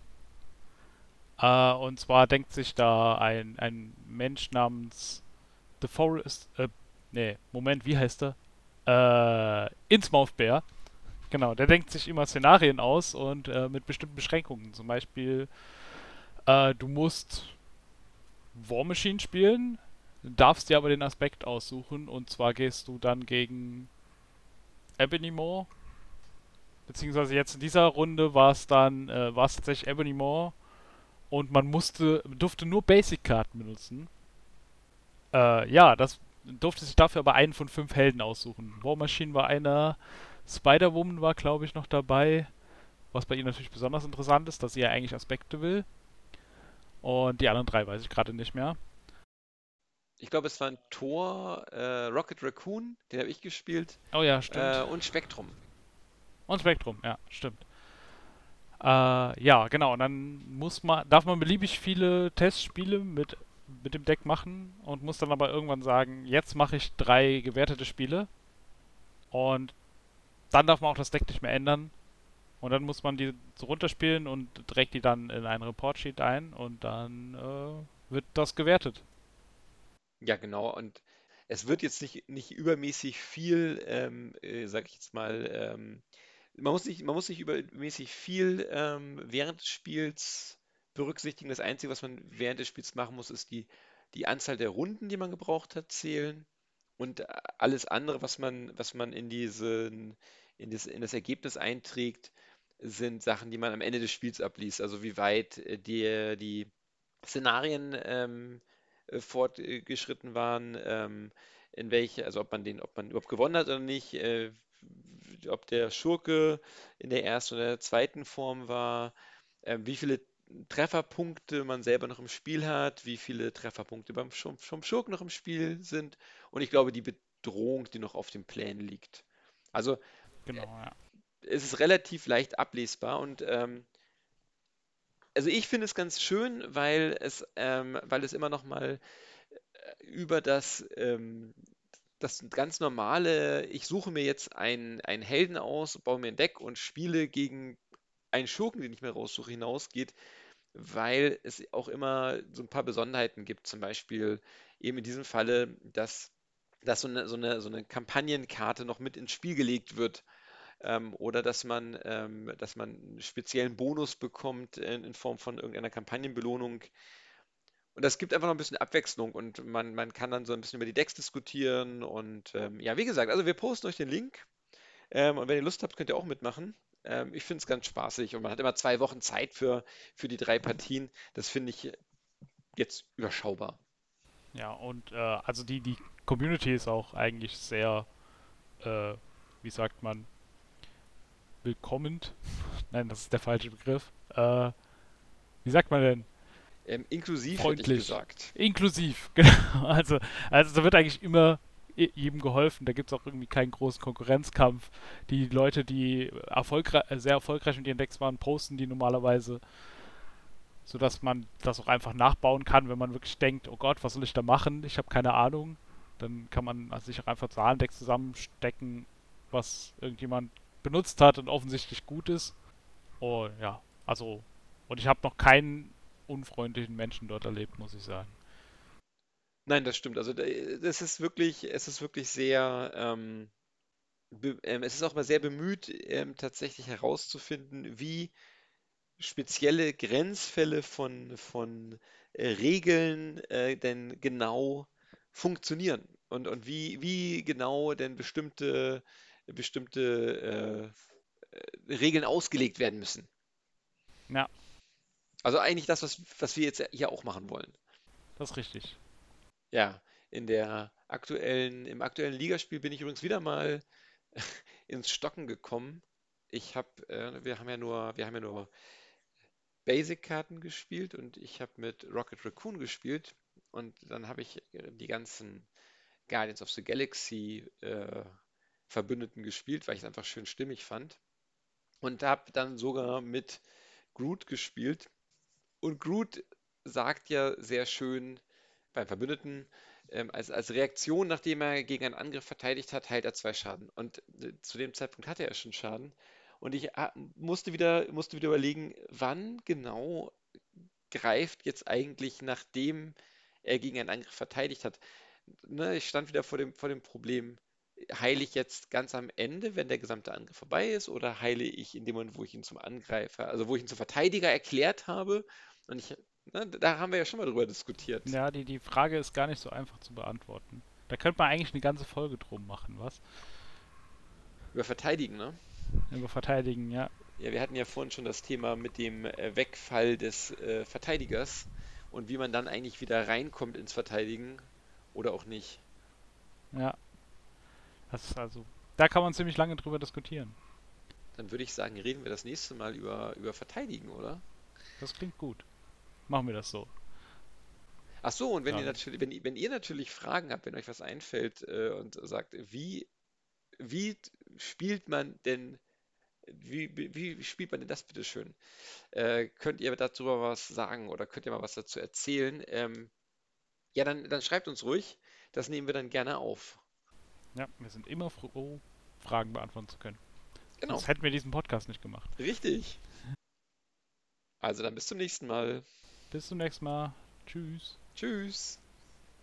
Und zwar denkt sich da ein Mensch namens The Forest, nee, Moment, wie heißt er? Innsmouth Bear. Genau, der denkt sich immer Szenarien aus und mit bestimmten Beschränkungen. Zum Beispiel, du musst War Machine spielen, darfst dir aber den Aspekt aussuchen und zwar gehst du dann gegen Ebony Maw, beziehungsweise jetzt in dieser Runde war es tatsächlich Ebony Maw und man durfte nur Basic-Karten benutzen. Ja, das durfte sich dafür aber einen von 5 Helden aussuchen. War Machine war einer, Spider-Woman war, glaube ich, noch dabei, was bei ihr natürlich besonders interessant ist, dass sie ja eigentlich Aspekte will. Und die anderen 3 weiß ich gerade nicht mehr. Ich glaube, es waren Thor, Rocket Raccoon, den habe ich gespielt, Oh ja, stimmt. und Spektrum. Und Spektrum, ja, stimmt. Ja, genau. Und dann darf man beliebig viele Testspiele mit dem Deck machen und muss dann aber irgendwann sagen, jetzt mache ich 3 gewertete Spiele und dann darf man auch das Deck nicht mehr ändern. Und dann muss man die so runterspielen und trägt die dann in ein Report-Sheet ein und dann wird das gewertet. Ja, genau. Und es wird jetzt nicht übermäßig viel, sag ich jetzt mal, man muss nicht übermäßig viel während des Spiels berücksichtigen. Das Einzige, was man während des Spiels machen muss, ist die Anzahl der Runden, die man gebraucht hat, zählen. Und alles andere, was man in das Ergebnis einträgt, sind Sachen, die man am Ende des Spiels abliest. Also wie weit die Szenarien fortgeschritten waren, also ob man überhaupt gewonnen hat oder nicht, ob der Schurke in der ersten oder der zweiten Form war, wie viele Trefferpunkte man selber noch im Spiel hat, wie viele Trefferpunkte vom Schurken noch im Spiel sind und ich glaube die Bedrohung, die noch auf dem Plan liegt. Also Genau, ja. es ist relativ leicht ablesbar und also ich finde es ganz schön, weil es immer noch mal über das ganz normale, ich suche mir jetzt einen Helden aus, baue mir ein Deck und spiele gegen einen Schurken, den ich mir raussuche, hinausgeht, weil es auch immer so ein paar Besonderheiten gibt. Zum Beispiel eben in diesem Falle, dass so eine Kampagnenkarte noch mit ins Spiel gelegt wird. Oder dass man einen speziellen Bonus bekommt in Form von irgendeiner Kampagnenbelohnung, und das gibt einfach noch ein bisschen Abwechslung und man kann dann so ein bisschen über die Decks diskutieren und ja, wie gesagt, also wir posten euch den Link. Und wenn ihr Lust habt, könnt ihr auch mitmachen. Ich finde es ganz spaßig und man hat immer 2 Wochen Zeit für die 3 Partien. Das finde ich jetzt überschaubar. Ja, und also die Community ist auch eigentlich sehr, äh, wie sagt man, willkommend. Nein, das ist der falsche Begriff. Wie sagt man denn? Inklusiv hätte ich Freundlich. gesagt. Inklusiv, genau. Also da wird eigentlich immer jedem geholfen. Da gibt es auch irgendwie keinen großen Konkurrenzkampf. Die Leute, die sehr erfolgreich mit ihren Decks waren, posten die normalerweise, sodass man das auch einfach nachbauen kann, wenn man wirklich denkt, oh Gott, was soll ich da machen? Ich habe keine Ahnung. Dann kann man sich auch einfach Zahlendecks zusammenstecken, was irgendjemand benutzt hat und offensichtlich gut ist. Oh ja, also, und ich habe noch keinen unfreundlichen Menschen dort erlebt, muss ich sagen. Nein, das stimmt. Also es ist wirklich sehr, es ist auch mal sehr bemüht, tatsächlich herauszufinden, wie spezielle Grenzfälle von Regeln denn genau funktionieren und wie genau denn bestimmte Regeln ausgelegt werden müssen. Ja, Also eigentlich das, was wir jetzt hier auch machen wollen. das ist richtig. Ja, im aktuellen Ligaspiel bin ich übrigens wieder mal ins Stocken gekommen. Wir haben ja nur Basic-Karten gespielt und ich habe mit Rocket Raccoon gespielt und dann habe ich die ganzen Guardians of the Galaxy Verbündeten gespielt, weil ich es einfach schön stimmig fand und habe dann sogar mit Groot gespielt und Groot sagt ja sehr schön beim Verbündeten, als Reaktion, nachdem er gegen einen Angriff verteidigt hat, heilt er 2 Schaden. Und zu dem Zeitpunkt hatte er schon Schaden. Und ich musste wieder überlegen, wann genau greift jetzt eigentlich, nachdem er gegen einen Angriff verteidigt hat. Ne, ich stand wieder vor dem Problem, heile ich jetzt ganz am Ende, wenn der gesamte Angriff vorbei ist, oder heile ich in dem Moment, wo ich ihn zum Angreifer, also wo ich ihn zum Verteidiger erklärt habe? Und da haben wir ja schon mal drüber diskutiert. Ja, die Frage ist gar nicht so einfach zu beantworten. Da könnte man eigentlich eine ganze Folge drum machen, was? Über Verteidigen, ne? Über Verteidigen, ja. Ja, wir hatten ja vorhin schon das Thema mit dem Wegfall des Verteidigers und wie man dann eigentlich wieder reinkommt ins Verteidigen oder auch nicht. Ja, das ist also. Da kann man ziemlich lange drüber diskutieren. Dann würde ich sagen, reden wir das nächste Mal über Verteidigen, oder? Das klingt gut. Machen wir das so. Ach so, und Dann. wenn ihr natürlich Fragen habt, wenn euch was einfällt und sagt, wie spielt man denn, wie spielt man denn das bitte schön? Könnt ihr dazu mal was sagen oder könnt ihr mal was dazu erzählen? Ja, dann schreibt uns ruhig. Das nehmen wir dann gerne auf. Ja, wir sind immer froh, Fragen beantworten zu können. Genau, Sonst hätten wir diesen Podcast nicht gemacht. richtig. Also dann bis zum nächsten Mal. Bis zum nächsten Mal. Tschüss. Tschüss.